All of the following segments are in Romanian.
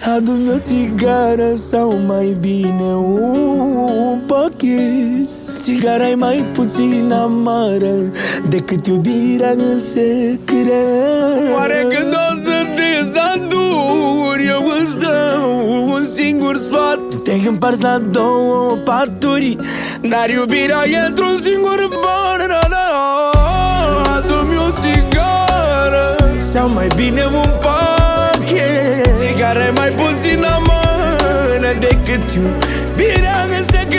Adu-mi o țigară sau mai bine un pachet. Țigara e mai puțin amară decât iubirea în secret. Oare când o să te saturi, eu îți dau un singur sfat. Te împarți la două paturi, dar iubirea e într-un singur bar. Adu-mi o țigară sau mai bine un pachet. Țigara e mai puțin amară decât iubirea în secret.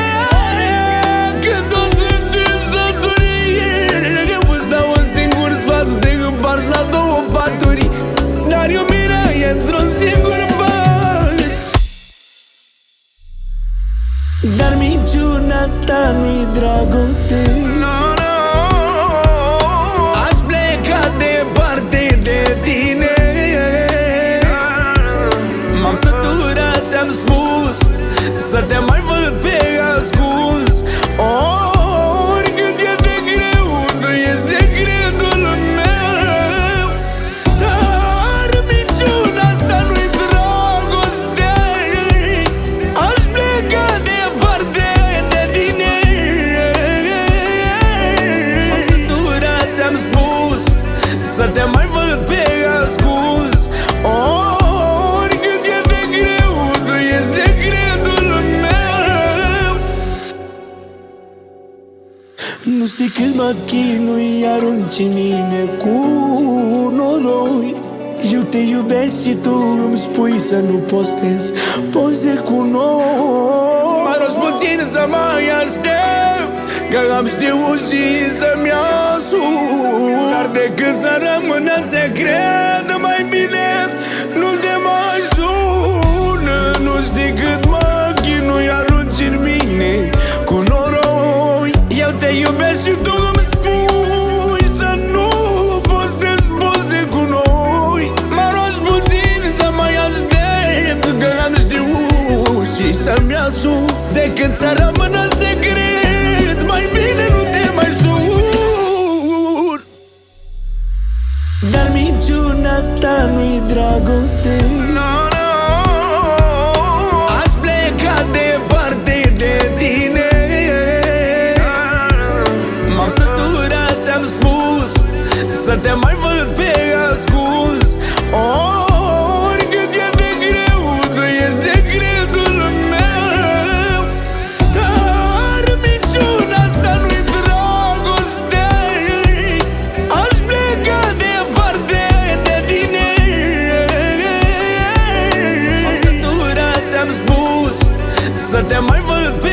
Când o să te saturi, eu îți dau un singur sfat. Te împarți la două paturi, dar iubirea e într-un singur bar. Dar minciuna asta nu-i dragoste. Aș pleca departe de tine. M-am săturat, ți-am spus, să te mai văd pe ascuns. Oricât e de greu, tu e secretul meu. Dar minciuna asta nu-i dragoste. Aș pleca departe de tine. M-am săturat, ți-am spus, să te mai văd pe ascuns. Oricât e de greu, tu e secretul meu. Nu știi cât mă chinui, arunci în mine cu noroi. Eu te iubesc și tu îmi spui să nu postez poze cu noi. Mă rogi puțin să mai aștept, că am știut și să-mi asum. Dar decât să rămână secret, mai bine nu te mai sună. Nu știi cât mă chinui, arunci în mine cu noroi. Eu te iubesc și tu îmi spui să nu postez poze cu noi. Mă rogi puțin să mai aștept, că am știut și să-mi asum. Decât să rămână secret, mai bine nu te mai sun. Dar minciuna asta nu-i dragoste. Aș pleca departe de tine. M-am săturat, ți-am spus, să te mai văd pe ascuns. Oricât e de greu, tu e secretul meu. Dar minciuna asta nu-i dragoste. Aș pleca departe de tine. M-am săturat, ți-am spus, să te mai văd pe